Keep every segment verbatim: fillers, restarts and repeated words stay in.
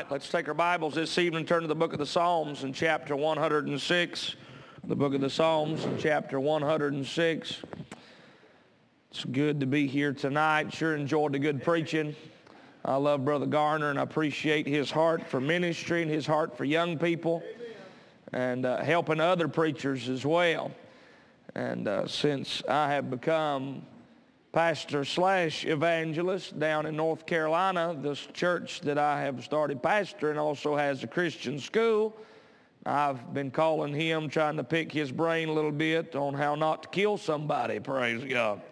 right, let's take our Bibles this evening and turn to the book of the Psalms in chapter one hundred six. The book of the Psalms in chapter one hundred six. It's good to be here tonight. Sure enjoyed the good preaching. I love Brother Garner, and I appreciate his heart for ministry and his heart for young people and uh, helping other preachers as well. And uh, since I have become pastor slash evangelist down in North Carolina, this church that I have started pastoring also has a Christian school. I've been calling him, trying to pick his brain a little bit on how not to kill somebody, praise God.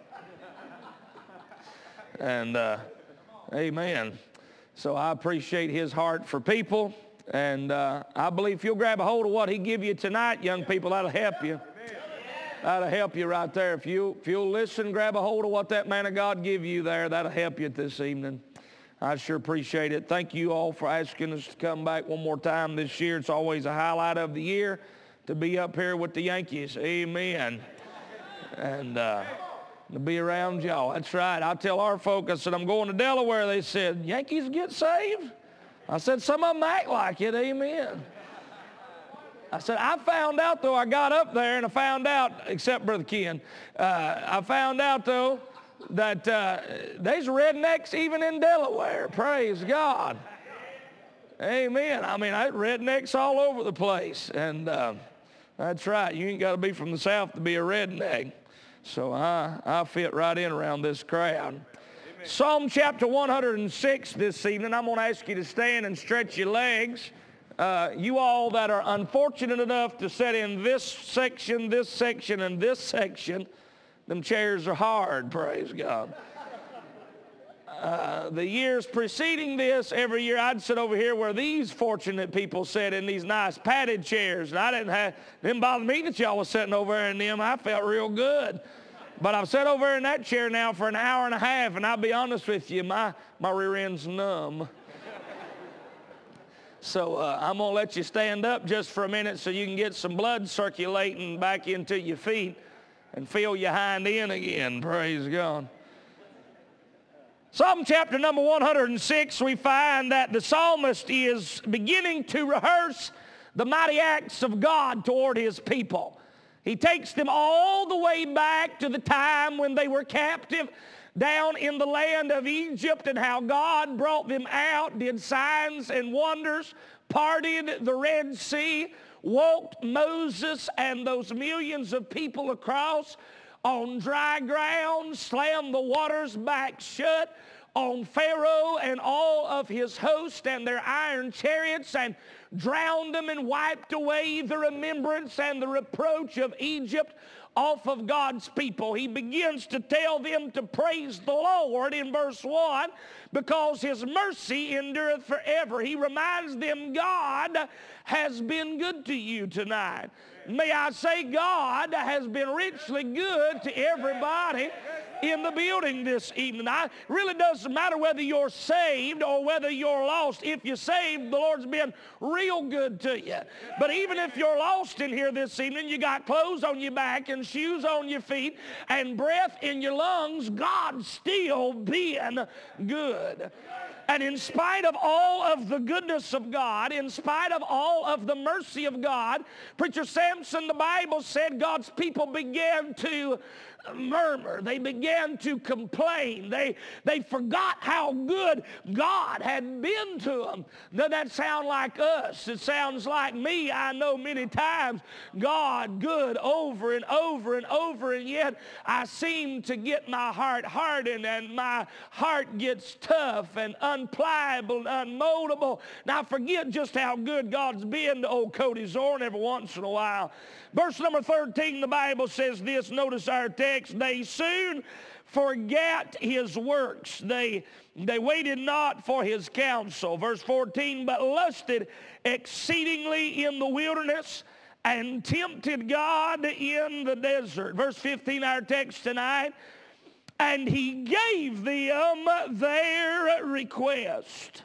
And uh, amen. So I appreciate his heart for people, and uh, I believe if you'll grab a hold of what he give you tonight, young people, that'll help you. That'll help you right there. If, you, if you'll listen, grab a hold of what that man of God give you there, that'll help you this evening. I sure appreciate it. Thank you all for asking us to come back one more time this year. It's always a highlight of the year to be up here with the Yankees. Amen. And uh, to be around y'all. That's right. I tell our folk, I said, I'm going to Delaware. They said, Yankees get saved? I said, some of them act like it. Amen. I said, I found out, though, I got up there and I found out, except Brother Ken, uh, I found out, though, that uh, there's rednecks even in Delaware. Praise God. Amen. I mean, I rednecks all over the place. And uh, that's right. You ain't got to be from the South to be a redneck. So I, I fit right in around this crowd. Amen. Psalm chapter one hundred six this evening. I'm going to ask you to stand and stretch your legs. Uh, you all that are unfortunate enough to sit in this section, this section, and this section, them chairs are hard, praise God. Uh, the years preceding this, every year I'd sit over here where these fortunate people sit in these nice padded chairs. And I didn't have, didn't bother me that y'all was sitting over there in them. I felt real good. But I've sat over in that chair now for an hour and a half, and I'll be honest with you, my, my rear end's numb. So uh, I'm going to let you stand up just for a minute so you can get some blood circulating back into your feet and feel your hind end again. Praise God. Psalm chapter number one hundred six, we find that the psalmist is beginning to rehearse the mighty acts of God toward his people. He takes them all the way back to the time when they were captive down in the land of Egypt and how God brought them out, did signs and wonders, parted the Red Sea, walked Moses and those millions of people across on dry ground, slammed the waters back shut on Pharaoh and all of his host and their iron chariots, and drowned them and wiped away the remembrance and the reproach of Egypt off of God's people. He begins to tell them to praise the Lord in verse one because his mercy endureth forever. He reminds them God has been good to you tonight. May I say God has been richly good to everybody in the building this evening. I, it really doesn't matter whether you're saved or whether you're lost. If you're saved, the Lord's been real good to you. But even if you're lost in here this evening, you got clothes on your back and shoes on your feet and breath in your lungs, God's still being good. And in spite of all of the goodness of God, in spite of all of the mercy of God, Preacher Samson, the Bible said God's people began to murmur. They began to complain. They, they forgot how good God had been to them. Doesn't that sound like us? It sounds like me. I know many times God good over and over and over, and yet I seem to get my heart hardened and my heart gets tough and unpliable and unmoldable. Now I forget just how good God's been to old Cody Zorn every once in a while. Verse number thirteen, the Bible says this. Notice our text. They soon forgat his works. They, they waited not for his counsel. Verse fourteen, but lusted exceedingly in the wilderness and tempted God in the desert. Verse fifteen, our text tonight. And he gave them their request,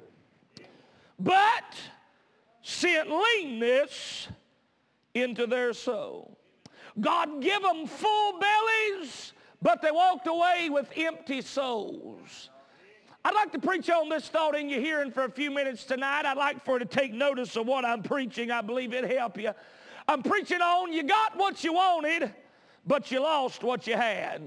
but sent leanness into their soul. God give them full bellies, but they walked away with empty souls. I'd like to preach on this thought in your hearing for a few minutes tonight. I'd like for you to take notice of what I'm preaching. I believe it'll help you. I'm preaching on you got what you wanted, but you lost what you had.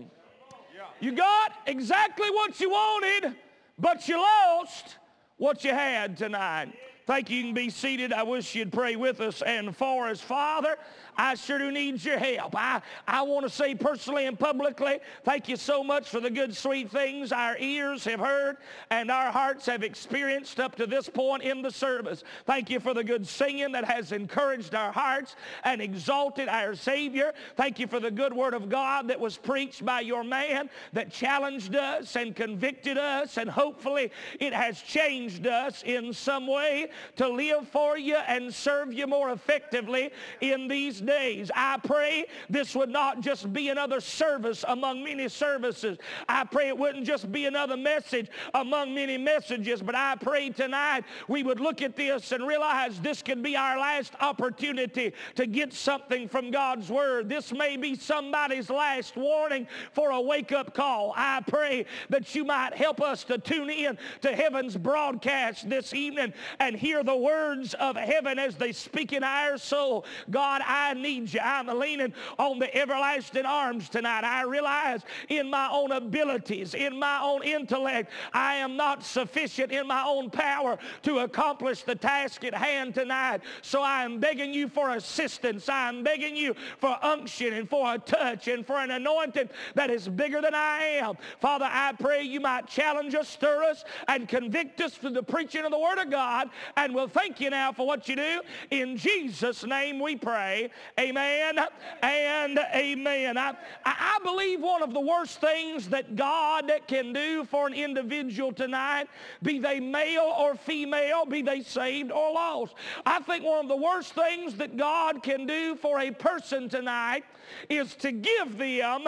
You got exactly what you wanted, but you lost what you had tonight. Thank you. You can be seated. I wish you'd pray with us and for us. Father, I sure do need your help. I, I want to say personally and publicly, thank you so much for the good, sweet things our ears have heard and our hearts have experienced up to this point in the service. Thank you for the good singing that has encouraged our hearts and exalted our Savior. Thank you for the good word of God that was preached by your man that challenged us and convicted us, and hopefully it has changed us in some way to live for you and serve you more effectively in these days. I pray this would not just be another service among many services. I pray it wouldn't just be another message among many messages, but I pray tonight we would look at this and realize this could be our last opportunity to get something from God's word. This may be somebody's last warning for a wake-up call. I pray that you might help us to tune in to heaven's broadcast this evening and hear the words of heaven as they speak in our soul. God, I need you. I'm leaning on the everlasting arms tonight. I realize in my own abilities, in my own intellect, I am not sufficient in my own power to accomplish the task at hand tonight. So I am begging you for assistance. I am begging you for unction and for a touch and for an anointing that is bigger than I am. Father, I pray you might challenge us, stir us, and convict us through the preaching of the Word of God. And we'll thank you now for what you do. In Jesus' name we pray. Amen and amen. I, I believe one of the worst things that God can do for an individual tonight, be they male or female, be they saved or lost, I think one of the worst things that God can do for a person tonight is to give them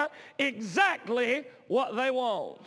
exactly what they want.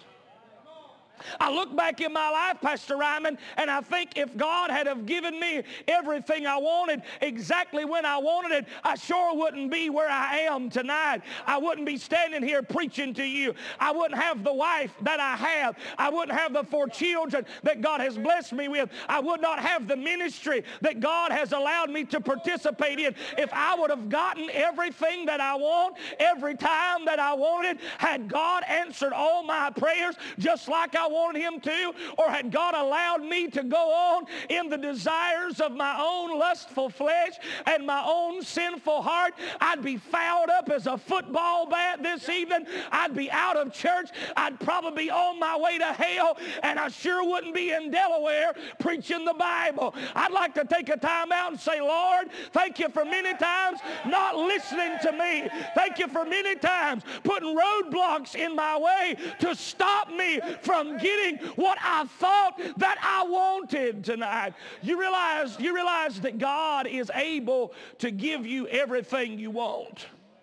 I look back in my life, Pastor Ryman, and I think if God had have given me everything I wanted exactly when I wanted it, I sure wouldn't be where I am tonight. I wouldn't be standing here preaching to you. I wouldn't have the wife that I have. I wouldn't have the four children that God has blessed me with. I would not have the ministry that God has allowed me to participate in if I would have gotten everything that I want every time that I wanted. Had God answered all my prayers just like I wanted him to, or had God allowed me to go on in the desires of my own lustful flesh and my own sinful heart, I'd be fouled up as a football bat this evening. I'd be out of church. I'd probably be on my way to hell, and I sure wouldn't be in Delaware preaching the Bible. I'd like to take a time out and say, Lord, thank you for many times not listening to me. Thank you for many times putting roadblocks in my way to stop me from getting what I thought that I wanted tonight. You realize, you realize that God is able to give you everything you want.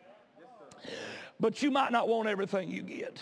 But you might not want everything you get.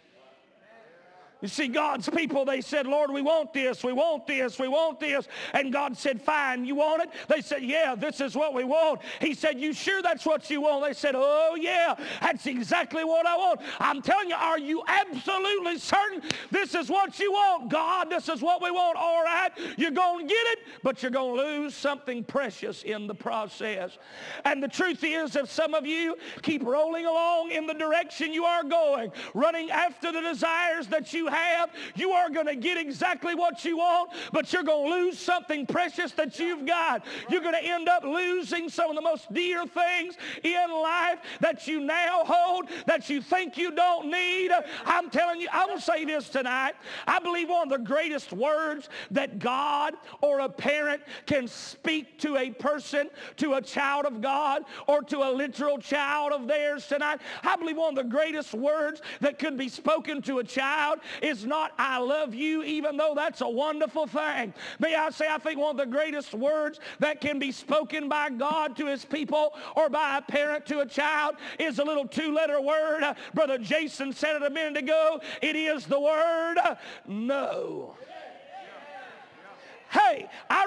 You see, God's people, they said, Lord, we want this, we want this, we want this. And God said, fine, you want it? They said, yeah, this is what we want. He said, you sure that's what you want? They said, oh, yeah, that's exactly what I want. I'm telling you, are you absolutely certain this is what you want? God, this is what we want. All right, you're going to get it, but you're going to lose something precious in the process. And the truth is, if some of you keep rolling along in the direction you are going, running after the desires that you have, you are going to get exactly what you want, but you're going to lose something precious that you've got. You're going to end up losing some of the most dear things in life that you now hold that you think you don't need. I'm telling you, I will say this tonight. I believe one of the greatest words that God or a parent can speak to a person, to a child of God, or to a literal child of theirs tonight, I believe one of the greatest words that could be spoken to a child is not I love you, even though that's a wonderful thing. May I say, I think one of the greatest words that can be spoken by God to his people or by a parent to a child is a little two-letter word. Uh, Brother Jason said it a minute ago. It is the word uh, no. Hey, I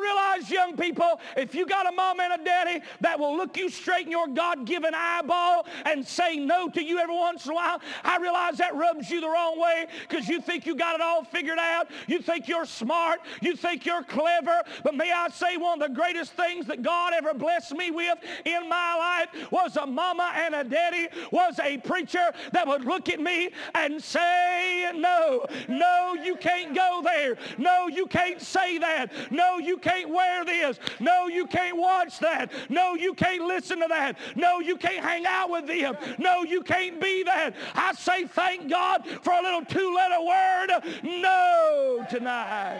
boys, young people, if you got a mom and a daddy that will look you straight in your God-given eyeball and say no to you every once in a while, I realize that rubs you the wrong way because you think you got it all figured out. You think you're smart. You think you're clever. But may I say, one of the greatest things that God ever blessed me with in my life was a mama and a daddy, was a preacher that would look at me and say, no, no, you can't go there. No, you can't say that. No, you can't wear this. No, you can't watch that. No, you can't listen to that. No, you can't hang out with them. No, you can't be that. I say thank God for a little two-letter word, no, tonight.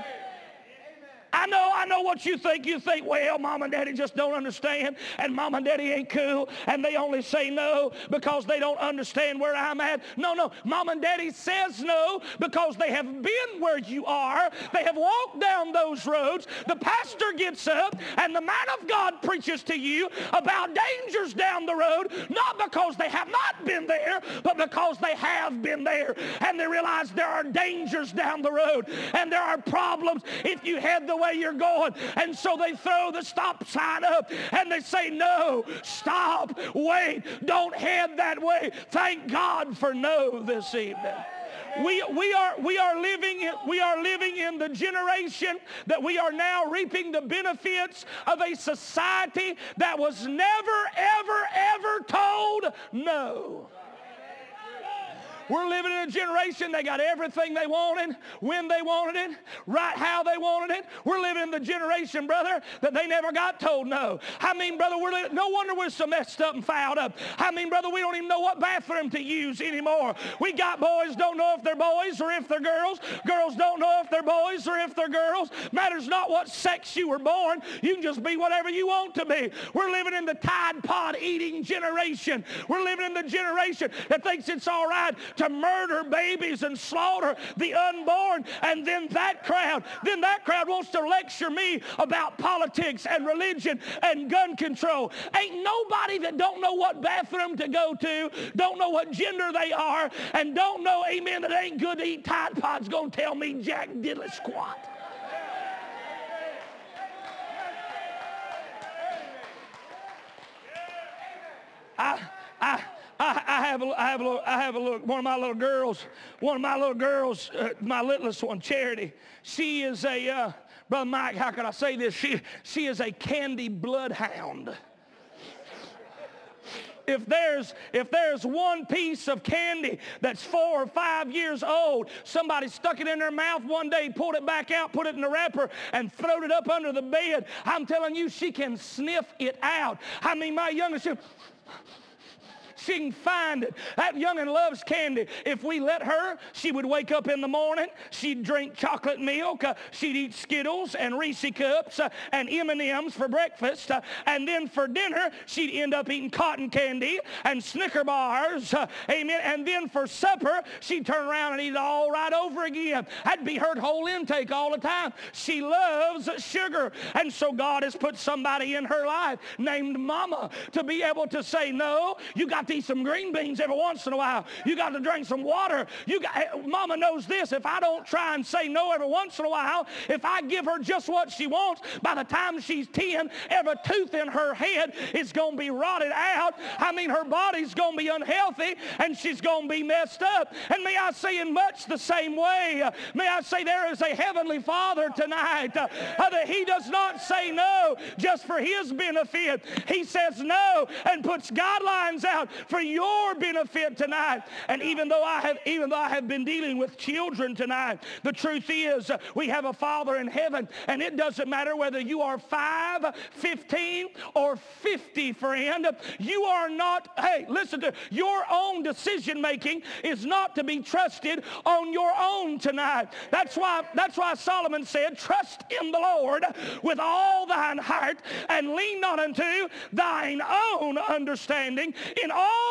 I know, I know what you think. You think, well, mom and daddy just don't understand, and mom and daddy ain't cool, and they only say no because they don't understand where I'm at. No, no, mom and daddy says no because they have been where you are. They have walked down those roads. The pastor gets up, and the man of God preaches to you about dangers down the road, not because they have not been there, but because they have been there, and they realize there are dangers down the road, and there are problems if you head the way you're going. And so they throw the stop sign up and they say, no, stop, wait, don't head that way. Thank God for no this evening. We, we, are, we, are living, we are living in the generation that we are now reaping the benefits of a society that was never, ever, ever told no. We're living in a generation, they got everything they wanted, when they wanted it, right how they wanted it. We're living in the generation, brother, that they never got told no. I mean, brother, we're li- no wonder we're so messed up and fouled up. I mean, brother, we don't even know what bathroom to use anymore. We got boys, don't know if they're boys or if they're girls. Girls don't know if they're boys or if they're girls. Matters not what sex you were born. You can just be whatever you want to be. We're living in the Tide Pod eating generation. We're living in the generation that thinks it's all right to murder babies and slaughter the unborn. And then that crowd, then that crowd wants to lecture me about politics and religion and gun control. Ain't nobody that don't know what bathroom to go to, don't know what gender they are, and don't know, amen, that ain't good to eat Tide Pods gonna tell me jack diddly squat. I, I, I, I have a, I have a little, I have a little, one of my little girls, one of my little girls, uh, my littlest one, Charity, she is a, uh, Brother Mike, how can I say this? She, she is a candy bloodhound. If there's, if there's one piece of candy that's four or five years old, somebody stuck it in their mouth one day, pulled it back out, put it in the wrapper, and throwed it up under the bed, I'm telling you, she can sniff it out. I mean, my youngest, she, she can find it. That youngin' loves candy. If we let her, she would wake up in the morning, she'd drink chocolate milk, uh, she'd eat Skittles and Reese Cups uh, and M and M's for breakfast, uh, and then for dinner, she'd end up eating cotton candy and Snicker bars, uh, amen, and then for supper, she'd turn around and eat it all right over again. That'd be her whole intake all the time. She loves sugar, and so God has put somebody in her life named Mama to be able to say, no, you got to eat some green beans every once in a while. You got to drink some water. You got, Mama knows this. If I don't try and say no every once in a while, if I give her just what she wants, by the time she's ten, every tooth in her head is going to be rotted out. I mean, her body's going to be unhealthy, and she's going to be messed up. And may I say in much the same way, uh, may I say there is a heavenly Father tonight uh, uh, that he does not say no just for his benefit. He says no and puts guidelines out for your benefit tonight. And even though I have even though I have been dealing with children tonight, the truth is uh, we have a Father in heaven, and it doesn't matter whether you are five, fifteen, or fifty, friend. You are not, hey, listen to, your own decision making is not to be trusted on your own tonight. That's why that's why Solomon said, trust in the Lord with all thine heart and lean not unto thine own understanding. In all thy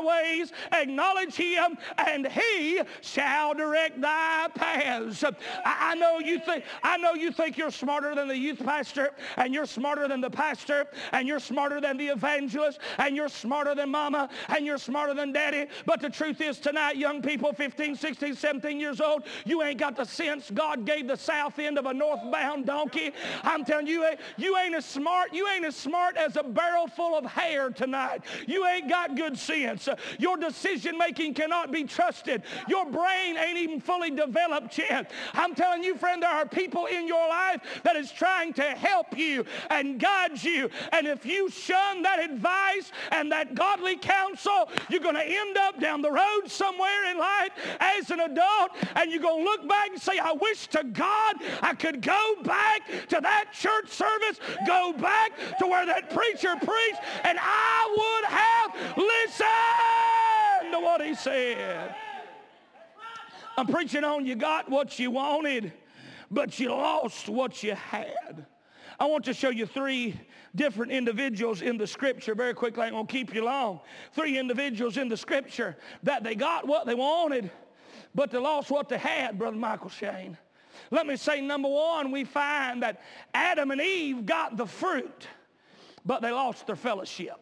ways, acknowledge him, and he shall direct thy paths. I, I know you think I know you think you're smarter than the youth pastor, and you're smarter than the pastor, and you're smarter than the evangelist, and you're smarter than mama, and you're smarter than daddy. But the truth is tonight, young people, fifteen, sixteen, seventeen years old, you ain't got the sense God gave the south end of a northbound donkey. I'm telling you, you ain't as smart, you ain't as smart as a barrel full of hair tonight. You ain't got good sense. Your decision making cannot be trusted. Your brain ain't even fully developed yet. I'm telling you, friend, there are people in your life that is trying to help you and guide you. And if you shun that advice and that godly counsel, you're going to end up down the road somewhere in life as an adult, and you're going to look back and say, I wish to God I could go back to that church service, go back to where that preacher preached, and I would have listened to what he said. I'm preaching on you got what you wanted, but you lost what you had. I want to show you three different individuals in the scripture very quickly. I ain't going to keep you long. Three individuals in the scripture that they got what they wanted, but they lost what they had, Brother Michael Shane. Let me say, number one, we find that Adam and Eve got the fruit, but they lost their fellowship.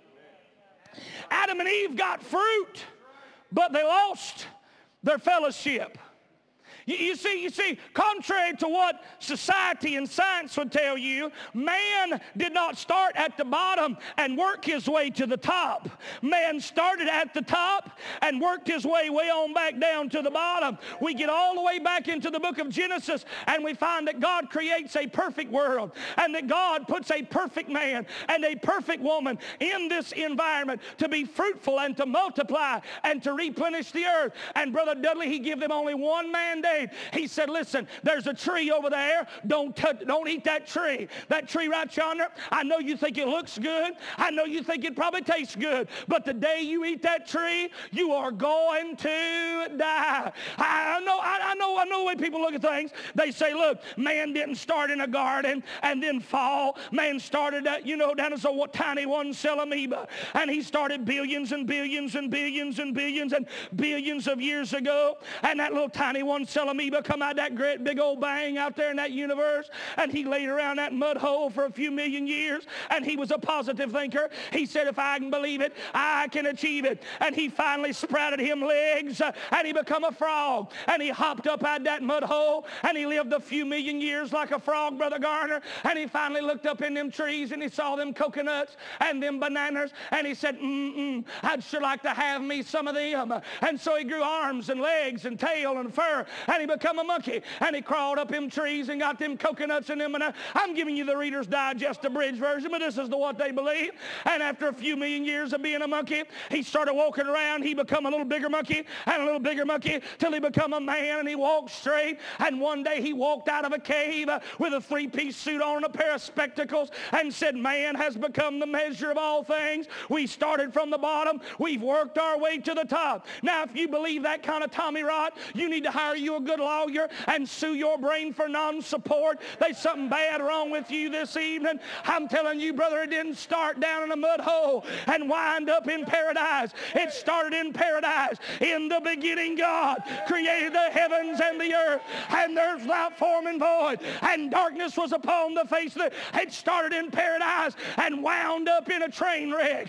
Adam and Eve got fruit, but they lost their fellowship. You, you see, you see, contrary to what society and science would tell you, man did not start at the bottom and work his way to the top. Man started at the top and worked his way way on back down to the bottom. We get all the way back into the book of Genesis, and we find that God creates a perfect world, and that God puts a perfect man and a perfect woman in this environment to be fruitful and to multiply and to replenish the earth. And Brother Dudley, he gave them only one mandate. He said, listen, there's a tree over there. Don't touch, don't eat that tree. That tree right yonder, I know you think it looks good. I know you think it probably tastes good. But the day you eat that tree, you are going to die. I, I know, I, I know, I know the way people look at things. They say, look, man didn't start in a garden and then fall. Man started, at, you know, down as a tiny one-cell amoeba. And he started billions and billions and billions and billions and billions of years ago. And that little tiny one-cell amoeba come out that great big old bang out there in that universe, and he laid around that mud hole for a few million years, and he was a positive thinker. He said, if I can believe it, I can achieve it. And he finally sprouted him legs, uh, and he become a frog, and he hopped up out that mud hole, and he lived a few million years like a frog, Brother Garner, and he finally looked up in them trees, and he saw them coconuts and them bananas, and he said, mm-mm, I'd sure like to have me some of them. And so he grew arms and legs and tail and fur, and he become a monkey, and he crawled up them trees and got them coconuts and them. And I'm giving you the Reader's Digest abridged version, but this is the what they believe. And after a few million years of being a monkey, he started walking around. He become a little bigger monkey and a little bigger monkey till he become a man, and he walked straight. And one day he walked out of a cave uh, with a three-piece suit on and a pair of spectacles and said, man has become the measure of all things. We started from the bottom. We've worked our way to the top. Now, if you believe that kind of Tommy rot, you need to hire you a good lawyer and sue your brain for non-support. There's something bad wrong with you this evening. I'm telling you, brother, it didn't start down in a mud hole and wind up in paradise. It started in paradise. In the beginning, God created the heavens and the earth, and there's without form and void, and darkness was upon the face of it. It started in paradise and wound up in a train wreck.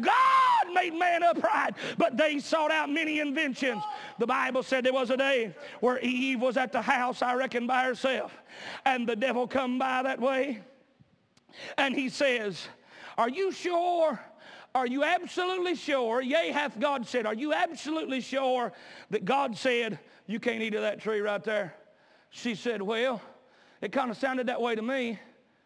God made man upright, but they sought out many inventions. The Bible said there was a day where Eve was at the house, I reckon, by herself, and the devil come by that way, and he says, are you sure? Are you absolutely sure? Yea, hath God said. Are you absolutely sure that God said you can't eat of that tree right there? She said, well, it kind of sounded that way to me.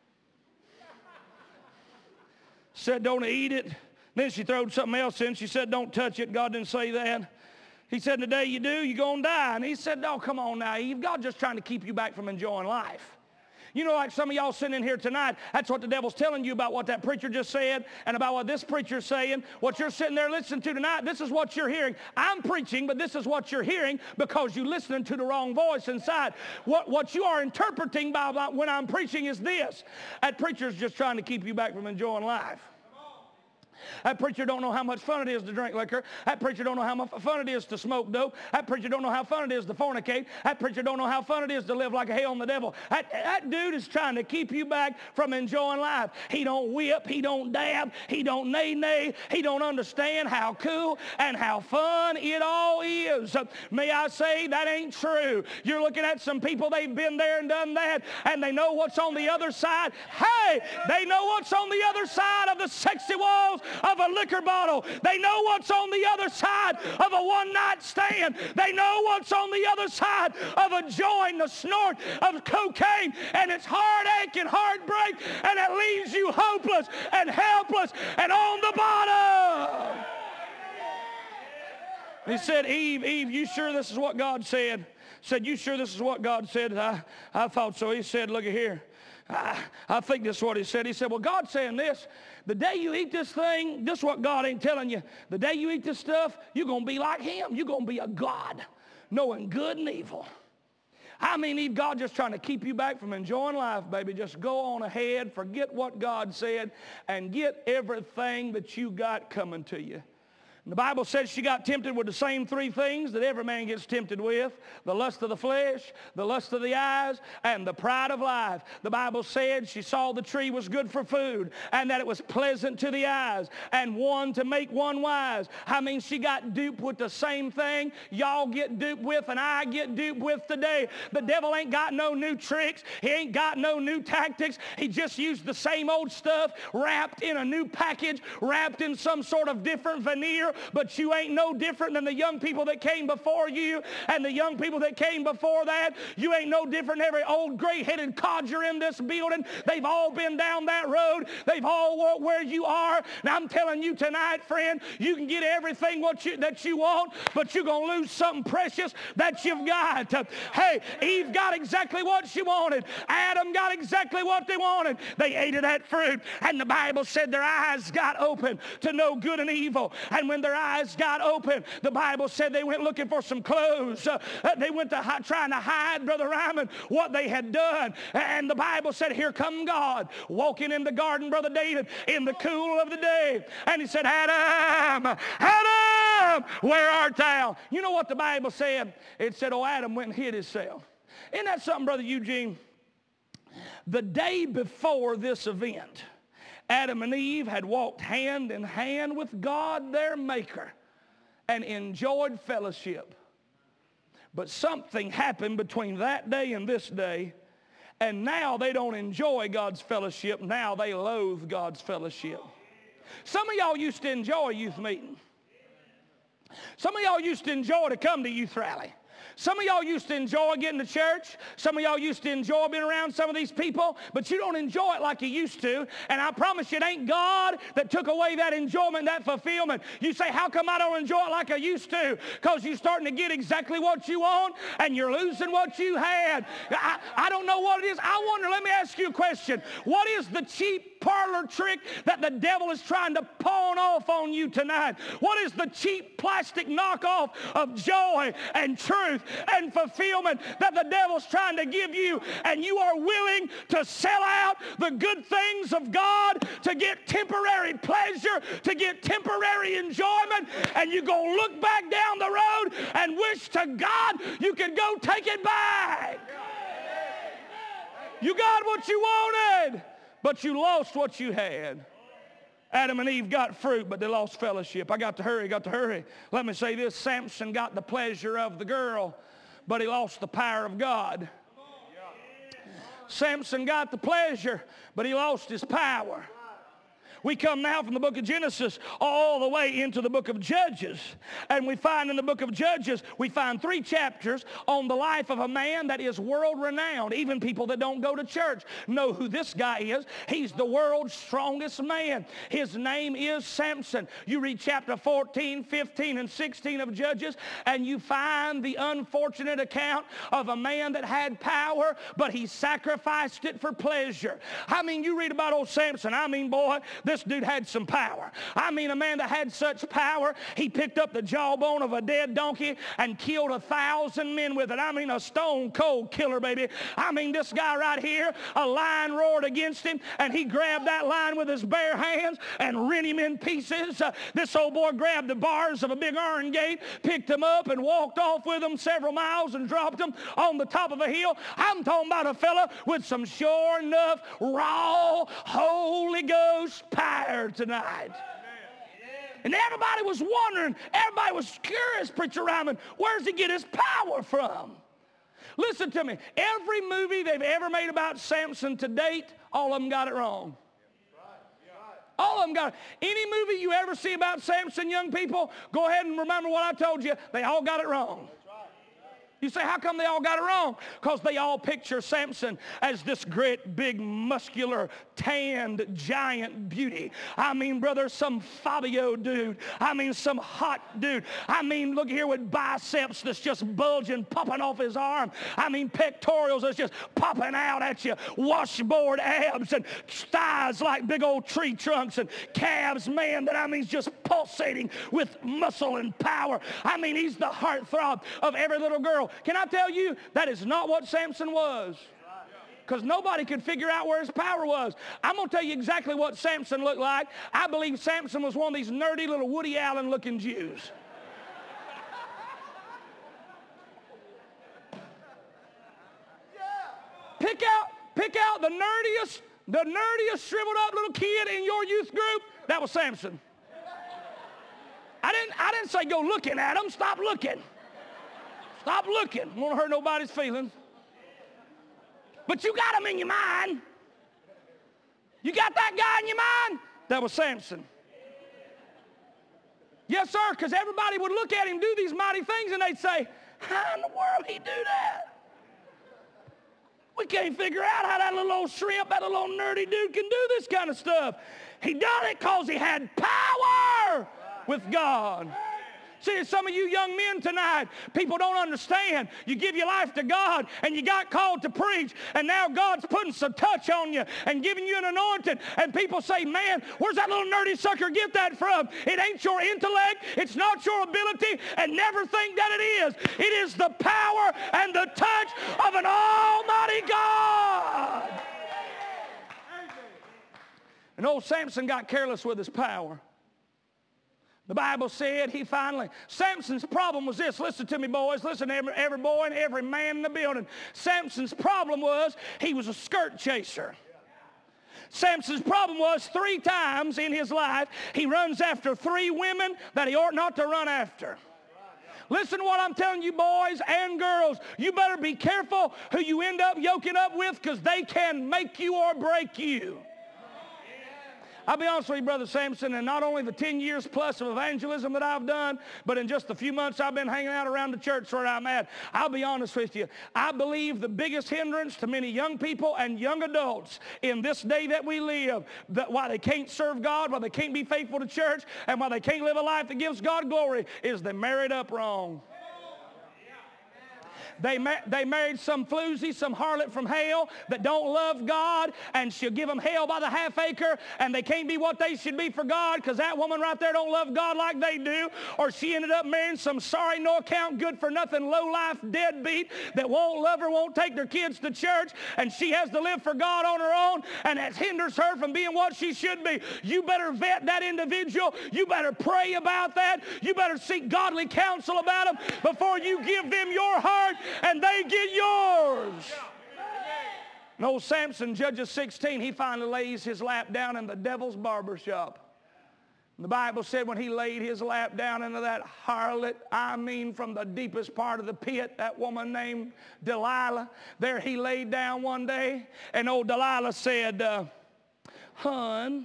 Said, don't eat it. Then she throwed something else in. She said, don't touch it. God didn't say that. He said, the day you do, you're going to die. And he said, oh, come on now, Eve. God's just trying to keep you back from enjoying life. You know, like some of y'all sitting in here tonight, that's what the devil's telling you about what that preacher just said and about what this preacher's saying. What you're sitting there listening to tonight, this is what you're hearing. I'm preaching, but this is what you're hearing because you're listening to the wrong voice inside. What, what you are interpreting by, by when I'm preaching is this. That preacher's just trying to keep you back from enjoying life. That preacher don't know how much fun it is to drink liquor. That preacher don't know how much fun it is to smoke dope. That preacher don't know how fun it is to fornicate. That preacher don't know how fun it is to live like a hell on the devil. That, that dude is trying to keep you back from enjoying life. He don't whip. He don't dab. He don't nay-nay. He don't understand how cool and how fun it all is. May I say that ain't true. You're looking at some people, they've been there and done that, and they know what's on the other side. Hey, they know what's on the other side of the sexy walls of a liquor bottle. They know what's on the other side of a one-night stand. They know what's on the other side of a joint, the snort of cocaine, and it's heartache and heartbreak, and it leaves you hopeless and helpless and on the bottom. He said, Eve, Eve, you sure this is what God said? Said, you sure this is what God said? I, I thought so. He said, look at here. I, I think this is what he said. He said, well, God's saying this. The day you eat this thing, this is what God ain't telling you. The day you eat this stuff, you're going to be like him. You're going to be a God, knowing good and evil. I mean, Eve, God just trying to keep you back from enjoying life, baby. Just go on ahead, forget what God said, and get everything that you got coming to you. The Bible says she got tempted with the same three things that every man gets tempted with: the lust of the flesh, the lust of the eyes, and the pride of life. The Bible said she saw the tree was good for food, and that it was pleasant to the eyes, and one to make one wise. I mean, she got duped with the same thing y'all get duped with and I get duped with today. The devil ain't got no new tricks. He ain't got no new tactics. He just used the same old stuff wrapped in a new package, wrapped in some sort of different veneer. But you ain't no different than the young people that came before you and the young people that came before that. You ain't no different than every old gray-headed codger in this building. They've all been down that road. They've all walked where you are. Now I'm telling you tonight, friend, you can get everything what you, that you want, but you're going to lose something precious that you've got. Hey, Eve got exactly what she wanted. Adam got exactly what they wanted. They ate of that fruit, and the Bible said their eyes got open to know good and evil. And when their eyes got open, the Bible said they went looking for some clothes. Uh, they went to hi- trying to hide, Brother Ryman, what they had done. And the Bible said, here come God walking in the garden, Brother David, in the cool of the day. And he said, Adam, Adam, where art thou? You know what the Bible said? It said, oh, Adam went and hid himself. Isn't that something, Brother Eugene? The day before this event, Adam and Eve had walked hand in hand with God, their maker, and enjoyed fellowship. But something happened between that day and this day, and now they don't enjoy God's fellowship. Now they loathe God's fellowship. Some of y'all used to enjoy youth meeting. Some of y'all used to enjoy to come to youth rally. Some of y'all used to enjoy getting to church. Some of y'all used to enjoy being around some of these people, but you don't enjoy it like you used to. And I promise you, it ain't God that took away that enjoyment, that fulfillment. You say, how come I don't enjoy it like I used to? Because you're starting to get exactly what you want, and you're losing what you had. I, I don't know what it is. I wonder, let me ask you a question. What is the cheap parlor trick that the devil is trying to pawn off on you tonight? What is the cheap plastic knockoff of joy and truth and fulfillment that the devil's trying to give you, and you are willing to sell out the good things of God to get temporary pleasure, to get temporary enjoyment, and you're going to look back down the road and wish to God you could go take it back. You got what you wanted, but you lost what you had. Adam and Eve got fruit, but they lost fellowship. I got to hurry, got to hurry. Let me say this. Samson got the pleasure of the girl, but he lost the power of God. Samson got the pleasure, but he lost his power. We come now from the book of Genesis all the way into the book of Judges. And we find in the book of Judges, we find three chapters on the life of a man that is world-renowned. Even people that don't go to church know who this guy is. He's the world's strongest man. His name is Samson. You read chapter fourteen, fifteen, and sixteen of Judges, and you find the unfortunate account of a man that had power, but he sacrificed it for pleasure. I mean, you read about old Samson. I mean, boy, this dude had some power. I mean, a man that had such power, he picked up the jawbone of a dead donkey and killed a thousand men with it. I mean, a stone cold killer, baby. I mean, this guy right here, a lion roared against him, and he grabbed that lion with his bare hands and rent him in pieces. Uh, this old boy grabbed the bars of a big iron gate, picked him up, and walked off with him several miles and dropped him on the top of a hill. I'm talking about a fella with some sure enough, raw, Holy Ghost power tonight. And everybody was wondering, everybody was curious, Preacher Ryman, where does he get his power from? Listen to me. Every movie they've ever made about Samson to date, all of them got it wrong. All of them got it. Any movie you ever see about Samson, young people, go ahead and remember what I told you. They all got it wrong. You say, how come they all got it wrong? Because they all picture Samson as this great, big, muscular, tanned, giant beauty. I mean, brother, some Fabio dude. I mean, some hot dude. I mean, look here with biceps that's just bulging, popping off his arm. I mean, pectorials that's just popping out at you. Washboard abs and thighs like big old tree trunks and calves, man, that I mean, is just pulsating with muscle and power. I mean, he's the heartthrob of every little girl. Can I tell you, that is not what Samson was. Because nobody could figure out where his power was. I'm going to tell you exactly what Samson looked like. I believe Samson was one of these nerdy little Woody Allen looking Jews. Pick out, pick out the nerdiest, the nerdiest shriveled up little kid in your youth group. That was Samson. I didn't, I didn't say go looking at him. Stop looking. Stop looking. I don't want to hurt nobody's feelings. But you got him in your mind. You got that guy in your mind? That was Samson. Yes, sir, because everybody would look at him do these mighty things and they'd say, how in the world he do that? We can't figure out how that little old shrimp, that little old nerdy dude can do this kind of stuff. He done it because he had power with God. See, some of you young men tonight, people don't understand. You give your life to God and you got called to preach, and now God's putting some touch on you and giving you an anointing, and people say, man, where's that little nerdy sucker get that from? It ain't your intellect. It's not your ability, and never think that it is. It is the power and the touch of an almighty God. And old Samson got careless with his power. The Bible said he finally, Samson's problem was this. Listen to me, boys. Listen to every, every boy and every man in the building. Samson's problem was he was a skirt chaser. Samson's problem was three times in his life he runs after three women that he ought not to run after. Listen to what I'm telling you, boys and girls. You better be careful who you end up yoking up with, because they can make you or break you. I'll be honest with you, Brother Samson, and not only the ten years plus of evangelism that I've done, but in just the few months I've been hanging out around the church where I'm at, I'll be honest with you. I believe the biggest hindrance to many young people and young adults in this day that we live, that why they can't serve God, why they can't be faithful to church, and why they can't live a life that gives God glory, is they married up wrong. They, ma- they married some floozy, some harlot from hell that don't love God, and she'll give them hell by the half acre, and they can't be what they should be for God because that woman right there don't love God like they do. Or she ended up marrying some sorry, no account, good for nothing, low life deadbeat that won't love her, won't take their kids to church, and she has to live for God on her own, and that hinders her from being what she should be. You better vet that individual. You better pray about that. You better seek godly counsel about them before you give them your heart and they get yours. And old Samson, Judges sixteen, he finally lays his lap down in the devil's barber shop. And the Bible said when he laid his lap down into that harlot, I mean from the deepest part of the pit, that woman named Delilah, there he laid down one day, and old Delilah said, uh, Hun,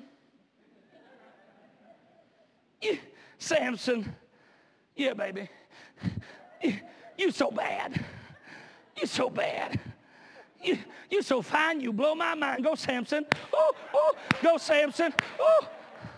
you, Samson, yeah, baby, you, you so bad. You're so bad. You, you're so fine, you blow my mind. Go, Samson. Oh, oh, go, Samson. Oh.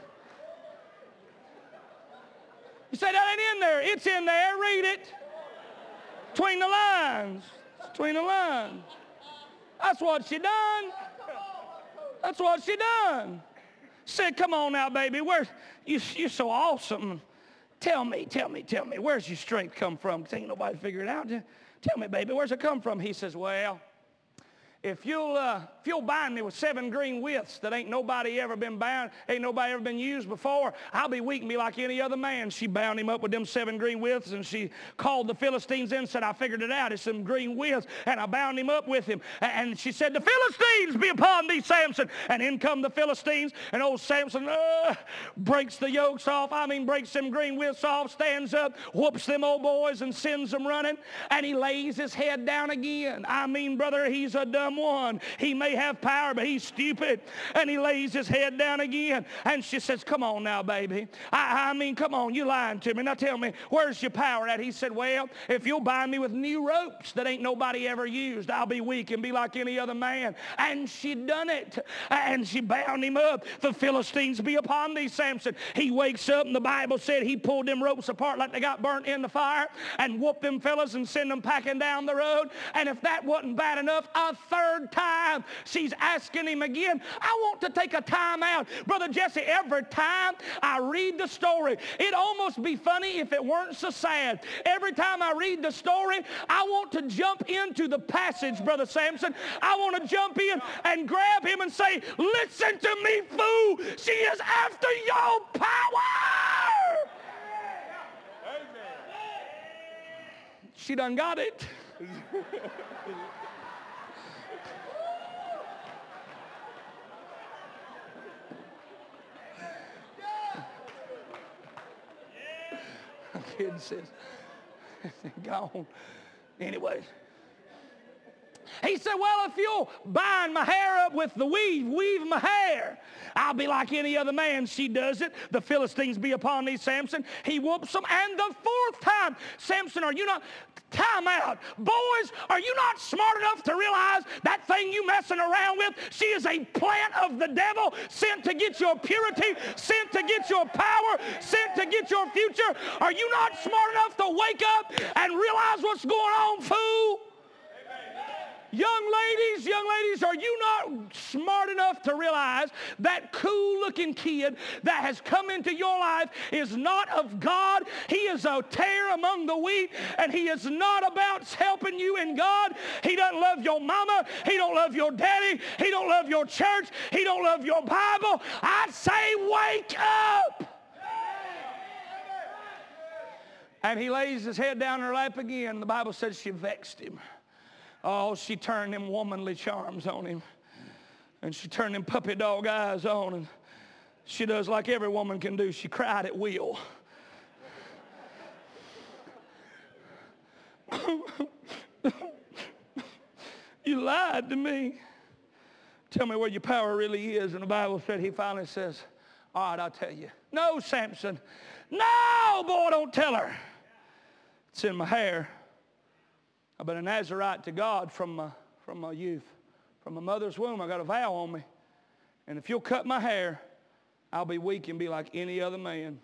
You say that ain't in there. It's in there. Read it. Between the lines. Between the lines. That's what she done. That's what she done. Said, come on now, baby. Where, you, you're so awesome. Tell me, tell me, tell me, where's your strength come from? Because ain't nobody figured it out. Tell me, baby, where's it come from? He says, well, if you'll, uh, if you'll bind me with seven green withs that ain't nobody ever been bound, ain't nobody ever been used before, I'll be weak and be like any other man. She bound him up with them seven green withs, and she called the Philistines in and said, I figured it out. It's some green withs, and I bound him up with him. And she said, the Philistines be upon thee, Samson. And in come the Philistines, and old Samson uh, breaks the yokes off. I mean, breaks them green withs off, stands up, whoops them old boys, and sends them running. And he lays his head down again. I mean, brother, he's a dumb one. He may have power, but he's stupid. And he lays his head down again. And she says, come on now, baby. I, I mean, come on, you lying to me. Now tell me, where's your power at? He said, well, if you'll bind me with new ropes that ain't nobody ever used, I'll be weak and be like any other man. And she done it. And she bound him up. The Philistines be upon thee, Samson. He wakes up, and the Bible said he pulled them ropes apart like they got burnt in the fire and whooped them fellas and sent them packing down the road. And if that wasn't bad enough, a third time she's asking him again. I want to take a time out. Brother Jesse, every time I read the story, it'd almost be funny if it weren't so sad. Every time I read the story, I want to jump into the passage, Brother Samson. I want to jump in and grab him and say, listen to me, fool. She is after your power. She done got it. Kid says, gone. Anyway. He said, well, if you'll bind my hair up with the weave, weave my hair, I'll be like any other man. She does it. The Philistines be upon thee, Samson. He whoops them. And the fourth time, Samson, are you not, time out. Boys, are you not smart enough to realize that thing you messing around with, she is a plant of the devil sent to get your purity, sent to get your power, sent to get your future? Are you not smart enough to wake up and realize what's going on, fool? Young ladies, young ladies, are you not smart enough to realize that cool-looking kid that has come into your life is not of God? He is a tare among the wheat, and he is not about helping you in God. He doesn't love your mama. He don't love your daddy. He don't love your church. He don't love your Bible. I say, wake up! And he lays his head down in her lap again. The Bible says she vexed him. Oh, she turned them womanly charms on him. And she turned them puppy dog eyes on. And she does like every woman can do. She cried at will. You lied to me. Tell me where your power really is. And the Bible said, he finally says, all right, I'll tell you. No, Samson. No, boy, don't tell her. It's in my hair. I've been a Nazarite to God from my, from my youth. From my mother's womb, I got a vow on me. And if you'll cut my hair, I'll be weak and be like any other man.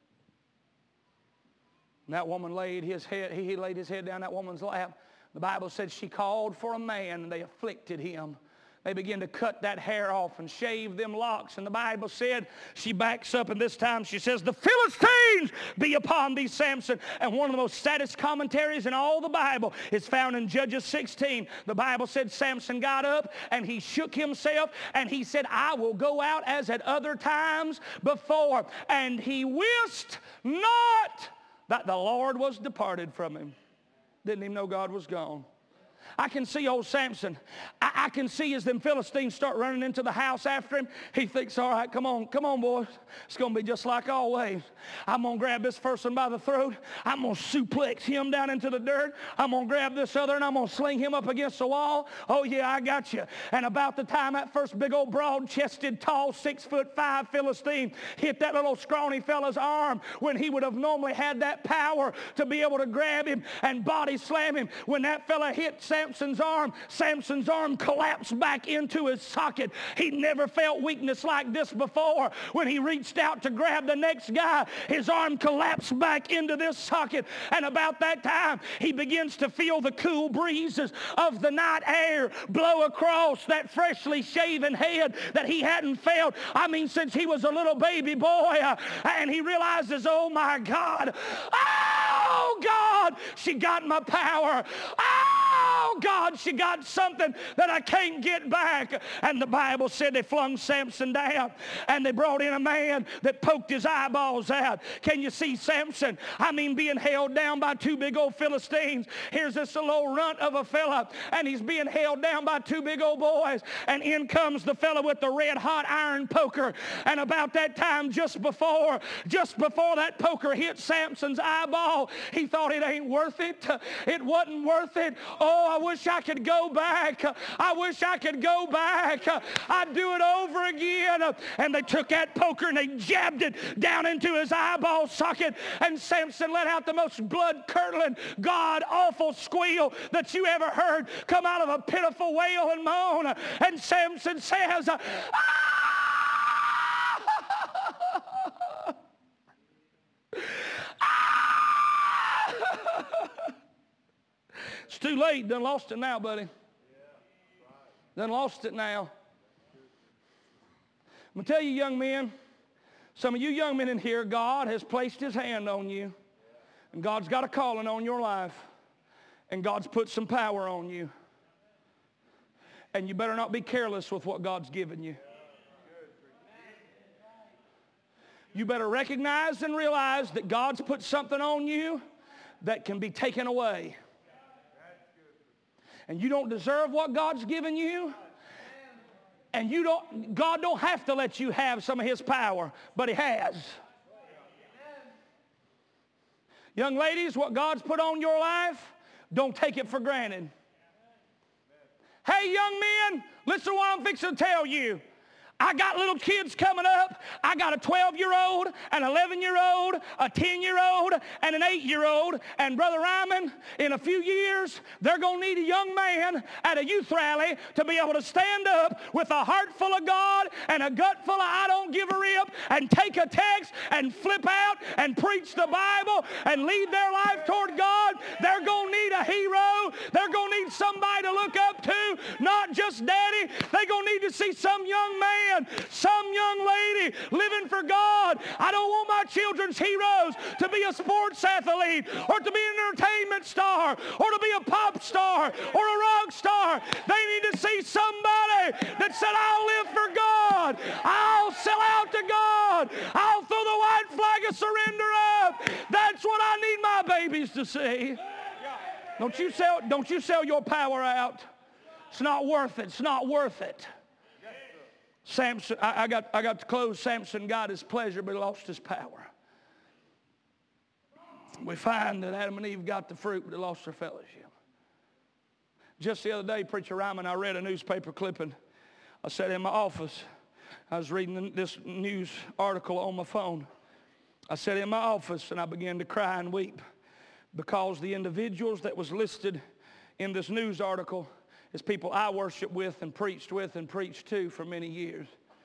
And that woman laid his head, he, he laid his head down that woman's lap. The Bible said she called for a man, and they afflicted him. They began to cut that hair off and shave them locks. And the Bible said, she backs up, and this time she says, the Philistines be upon thee, Samson. And one of the most saddest commentaries in all the Bible is found in Judges sixteen. The Bible said Samson got up, and he shook himself, and he said, I will go out as at other times before. And he wist not that the Lord was departed from him. Didn't even know God was gone. I can see old Samson. I, I can see as them Philistines start running into the house after him. He thinks, all right, come on, come on, boys. It's going to be just like always. I'm going to grab this first one by the throat. I'm going to suplex him down into the dirt. I'm going to grab this other, and I'm going to sling him up against the wall. Oh, yeah, I got you. And about the time that first big old broad-chested, tall, six foot five Philistine hit that little scrawny fella's arm, when he would have normally had that power to be able to grab him and body slam him, when that fella hit Samson, Samson's arm, Samson's arm collapsed back into his socket. He never felt weakness like this before. When he reached out to grab the next guy, his arm collapsed back into this socket. And about that time, he begins to feel the cool breezes of the night air blow across that freshly shaven head that he hadn't felt, I mean, since he was a little baby boy. Uh, and he realizes, oh my God, oh God, she got my power. Oh God, she got something that I can't get back. And the Bible said they flung Samson down and they brought in a man that poked his eyeballs out. Can you see Samson? I mean, being held down by two big old Philistines. Here's this little runt of a fella, and he's being held down by two big old boys. And in comes the fella with the red hot iron poker. And about that time, just before, just before that poker hit Samson's eyeball, he thought, it ain't worth it. It wasn't worth it. Oh, I wish I could go back. I wish I could go back. I'd do it over again. And they took that poker and they jabbed it down into his eyeball socket. And Samson let out the most blood-curdling, God-awful squeal that you ever heard come out of a pitiful wail and moan. And Samson says, ah! It's too late. Done lost it now, buddy. Done lost it now. I'm going to tell you, young men, some of you young men in here, God has placed his hand on you. And God's got a calling on your life. And God's put some power on you. And you better not be careless with what God's given you. You better recognize and realize that God's put something on you that can be taken away. And you don't deserve what God's given you. And you don't, God don't have to let you have some of his power, but he has. Young ladies, what God's put on your life, don't take it for granted. Hey, young men, listen to what I'm fixing to tell you. I got little kids coming up. I got a twelve-year-old, an eleven-year-old, a ten-year-old, and an eight-year-old. And Brother Ryman, in a few years, they're going to need a young man at a youth rally to be able to stand up with a heart full of God and a gut full of I don't give a rip and take a text and flip out and preach the Bible and lead their life toward God. They're going to need a hero. They're going to need somebody to look up to, not just daddy. They're going to need to see some young man, some young lady living for God. I don't want my children's heroes to be a sports athlete or to be an entertainment star or to be a pop star or a rock star. They need to see somebody that said, I'll live for God. I'll sell out to God. I'll throw the white flag of surrender up. That's what I need my babies to see. Don't you sell, don't you sell your power out. It's not worth it. It's not worth it. Samson, I, I, got, I got to close. Samson got his pleasure, but he lost his power. We find that Adam and Eve got the fruit, but they lost their fellowship. Just the other day, Preacher Ryman, I read a newspaper clipping. I sat in my office. I was reading this news article on my phone. I sat in my office, and I began to cry and weep because the individuals that was listed in this news article is people I worship with and preached with and preached to for many years.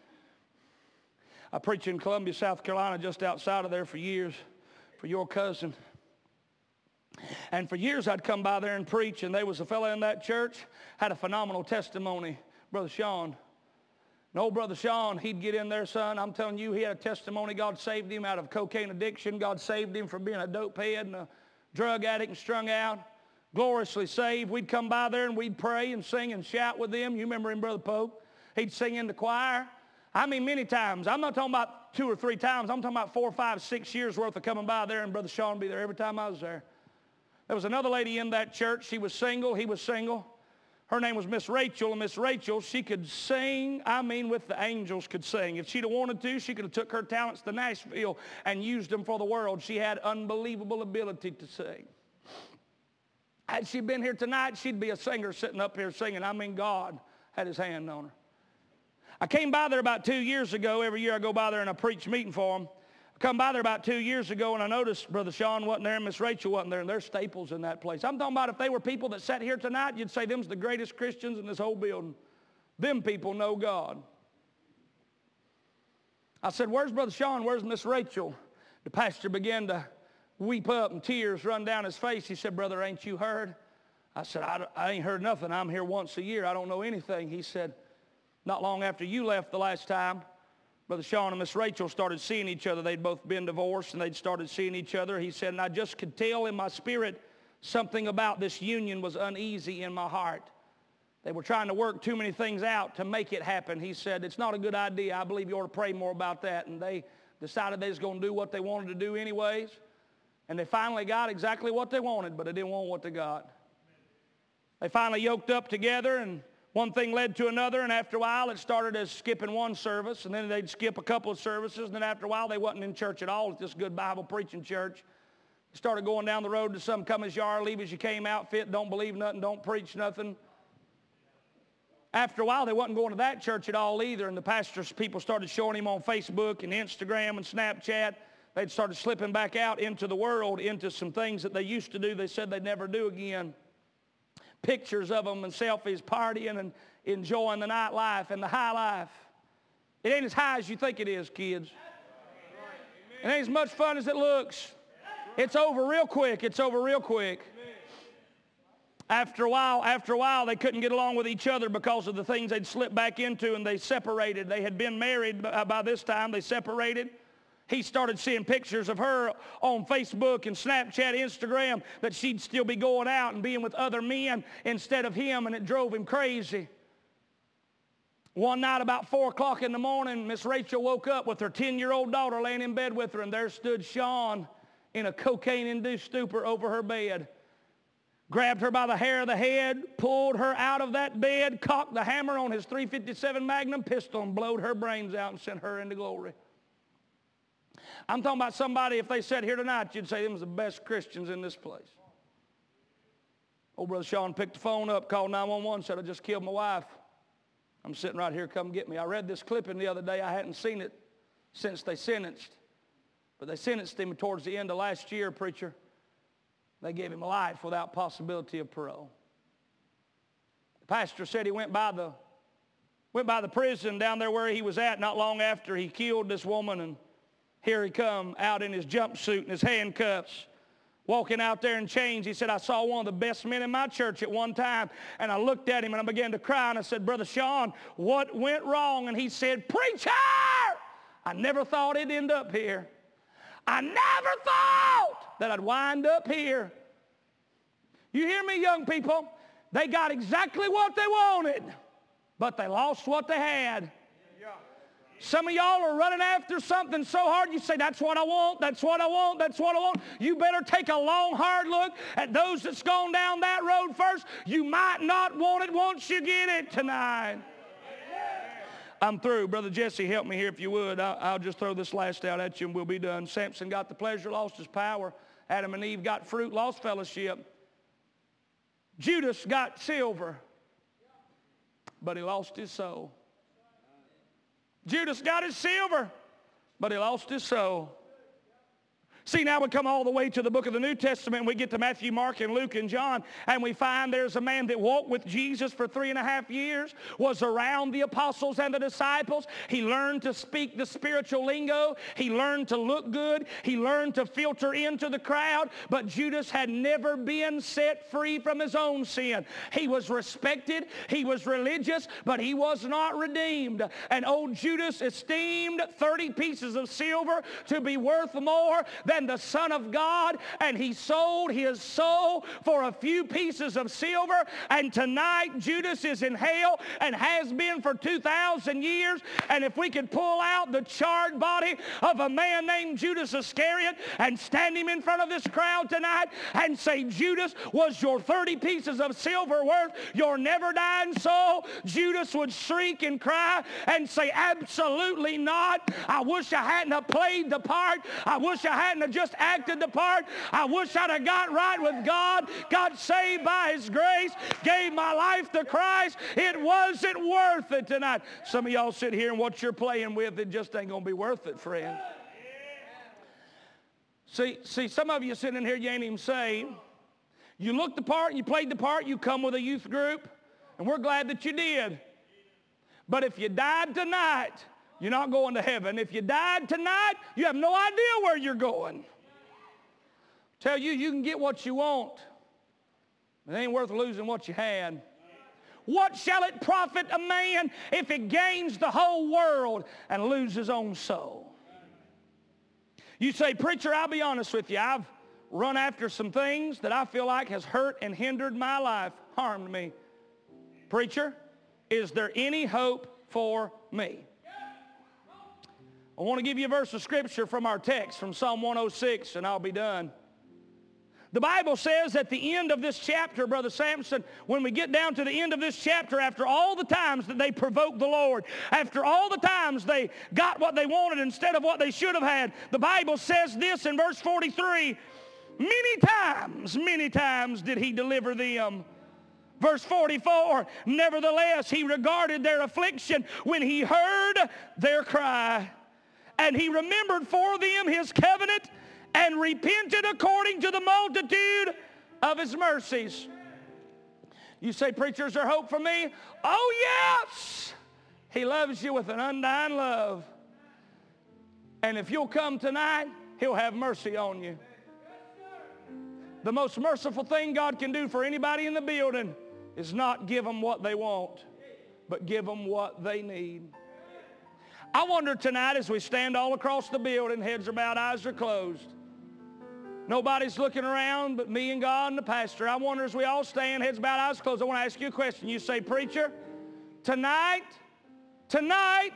I preached in Columbia, South Carolina, just outside of there for years, for your cousin. And for years I'd come by there and preach, and there was a fellow in that church, had a phenomenal testimony, Brother Sean. And old Brother Sean, he'd get in there, son. I'm telling you, he had a testimony. God saved him out of cocaine addiction. God saved him from being a dope head and a drug addict and strung out. Gloriously saved. We'd come by there and we'd pray and sing and shout with them. You remember him, Brother Pope? He'd sing in the choir. I mean, many times. I'm not talking about two or three times. I'm talking about four, five, six years worth of coming by there, and Brother Sean would be there every time I was there. There was another lady in that church. She was single. He was single. Her name was Miss Rachel, and Miss Rachel, she could sing. I mean, with the angels could sing. If she'd have wanted to, she could have took her talents to Nashville and used them for the world. She had unbelievable ability to sing. Had she been here tonight, she'd be a singer sitting up here singing. I mean, God had his hand on her. I came by there about two years ago. Every year I go by there and I preach meeting for them. I come by there about two years ago, and I noticed Brother Sean wasn't there and Miss Rachel wasn't there, and they're staples in that place. I'm talking about if they were people that sat here tonight, you'd say them's the greatest Christians in this whole building. Them people know God. I said, where's Brother Sean? Where's Miss Rachel? The pastor began to weep up and tears run down his face. He said, brother, ain't you heard? I said, I, I ain't heard nothing. I'm here once a year. I don't know anything. He said, not long after you left the last time, Brother Sean and Miss Rachel started seeing each other. They'd both been divorced, and they'd started seeing each other. He said, and I just could tell in my spirit something about this union was uneasy in my heart. They were trying to work too many things out to make it happen. He said, it's not a good idea. I believe you ought to pray more about that. And they decided they was going to do what they wanted to do anyways. And they finally got exactly what they wanted, but they didn't want what they got. They finally yoked up together, and one thing led to another, and after a while it started as skipping one service, and then they'd skip a couple of services, and then after a while they wasn't in church at all. It's just good Bible preaching church. They started going down the road to some come as you are, leave as you came outfit, don't believe nothing, don't preach nothing. After a while, they wasn't going to that church at all either, and the pastor's people started showing him on Facebook and Instagram and Snapchat. They'd started slipping back out into the world, into some things that they used to do they said they'd never do again. Pictures of them and selfies, partying and enjoying the nightlife and the high life. It ain't as high as you think it is, kids. It ain't as much fun as it looks. It's over real quick. It's over real quick. After a while, after a while, they couldn't get along with each other because of the things they'd slipped back into, and they separated. They had been married by this time. They separated. He started seeing pictures of her on Facebook and Snapchat, Instagram, that she'd still be going out and being with other men instead of him, and it drove him crazy. One night about four o'clock in the morning, Miss Rachel woke up with her ten-year-old daughter laying in bed with her, and there stood Sean in a cocaine-induced stupor over her bed. Grabbed her by the hair of the head, pulled her out of that bed, cocked the hammer on his three fifty-seven Magnum pistol, and blowed her brains out and sent her into glory. I'm talking about somebody, if they sat here tonight, you'd say them was the best Christians in this place. Old Brother Sean picked the phone up, called nine one one, said, I just killed my wife. I'm sitting right here, come get me. I read this clipping the other day. I hadn't seen it since they sentenced. But they sentenced him towards the end of last year, preacher. They gave him life without possibility of parole. The pastor said he went by the, went by the prison down there where he was at not long after he killed this woman, and here he come out in his jumpsuit and his handcuffs, walking out there in chains. He said, I saw one of the best men in my church at one time, and I looked at him and I began to cry, and I said, Brother Sean, what went wrong? And he said, Preacher! I never thought it'd end up here. I never thought that I'd wind up here. You hear me, young people? They got exactly what they wanted, but they lost what they had. Some of y'all are running after something so hard you say, that's what I want, that's what I want, that's what I want. You better take a long, hard look at those that's gone down that road first. You might not want it once you get it tonight. I'm through. Brother Jesse, help me here if you would. I'll, I'll just throw this last out at you and we'll be done. Samson got the pleasure, lost his power. Adam and Eve got fruit, lost fellowship. Judas got silver, but he lost his soul. Judas got his silver, but he lost his soul. See, now we come all the way to the book of the New Testament, and we get to Matthew, Mark, and Luke, and John, and we find there's a man that walked with Jesus for three and a half years, was around the apostles and the disciples. He learned to speak the spiritual lingo. He learned to look good. He learned to filter into the crowd, but Judas had never been set free from his own sin. He was respected. He was religious, but he was not redeemed. And old Judas esteemed thirty pieces of silver to be worth more than the Son of God, and he sold his soul for a few pieces of silver. And tonight Judas is in hell and has been for two thousand years. And if we could pull out the charred body of a man named Judas Iscariot and stand him in front of this crowd tonight and say, Judas, was your thirty pieces of silver worth your never dying soul? Judas would shriek and cry and say, absolutely not. I wish I hadn't have played the part. I wish I hadn't have just acted the part. I wish I'd have got right with God, got saved by his grace, gave my life to Christ. It wasn't worth it tonight. Some of y'all sit here and what you're playing with, it just ain't going to be worth it, friend. See, see, some of you sitting in here, you ain't even saved. You looked the part and you played the part. You come with a youth group, and we're glad that you did. But if you died tonight, you're not going to heaven. If you died tonight, you have no idea where you're going. Tell you, you can get what you want. It ain't worth losing what you had. What shall it profit a man if he gains the whole world and loses his own soul? You say, preacher, I'll be honest with you. I've run after some things that I feel like has hurt and hindered my life, harmed me. Preacher, is there any hope for me? I want to give you a verse of scripture from our text from Psalm one oh six, and I'll be done. The Bible says at the end of this chapter, Brother Samson, when we get down to the end of this chapter, after all the times that they provoked the Lord, after all the times they got what they wanted instead of what they should have had, the Bible says this in verse forty-three, many times, many times did he deliver them. Verse forty-four, nevertheless, he regarded their affliction when he heard their cry. And he remembered for them his covenant and repented according to the multitude of his mercies. You say, preacher, is there hope for me? Oh, yes. He loves you with an undying love. And if you'll come tonight, he'll have mercy on you. The most merciful thing God can do for anybody in the building is not give them what they want, but give them what they need. I wonder tonight as we stand all across the building, heads are bowed, eyes are closed. Nobody's looking around but me and God and the pastor. I wonder as we all stand, heads bowed, eyes closed, I want to ask you a question. You say, preacher, tonight, tonight,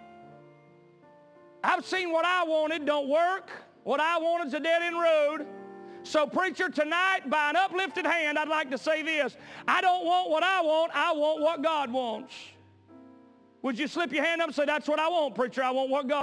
I've seen what I wanted don't work. What I want is a dead-end road. So, preacher, tonight, by an uplifted hand, I'd like to say this. I don't want what I want. I want what God wants. Would you slip your hand up and say, that's what I want, preacher. I want what God